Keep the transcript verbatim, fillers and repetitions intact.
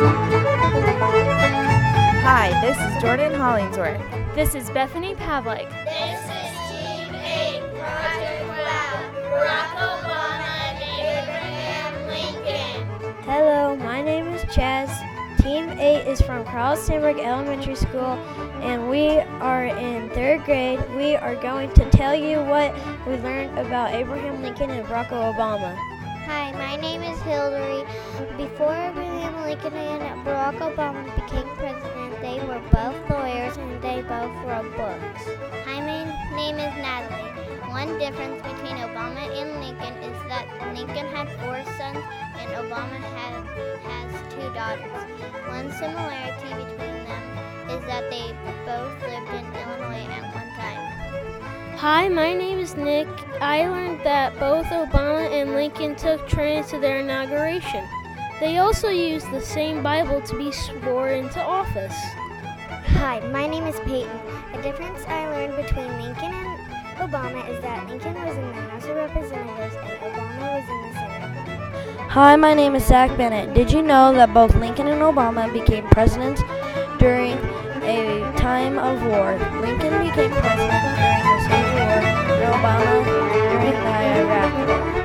Hi, this is Jordan Hollingsworth. This is Bethany Pavlik. This is Team eight, Project Wow, Barack Obama and Abraham Lincoln. Hello, my name is Chaz. Team eight is from Carl Sandburg Elementary School, and we are in third grade. We are going to tell you what we learned about Abraham Lincoln and Barack Obama. Hi, my name is Hillary. Before Abraham Lincoln and Barack Obama became president, they were both lawyers and they both wrote books. Hi, my name is Natalie. One difference between Obama and Lincoln is that Lincoln had four sons and Obama had, has two daughters. One similarity between them is that they both lived in Illinois at one time. Hi, my name is Nick. I learned that both Obama and Lincoln took trains to their inauguration. They also used the same Bible to be sworn into office. Hi, my name is Peyton. A difference I learned between Lincoln and Obama is that Lincoln was in the House of Representatives and Obama was in the Senate. Hi, my name is Zach Bennett. Did you know that both Lincoln and Obama became presidents during a time of war? Lincoln became president during the Civil War and Obama during the Iraq War.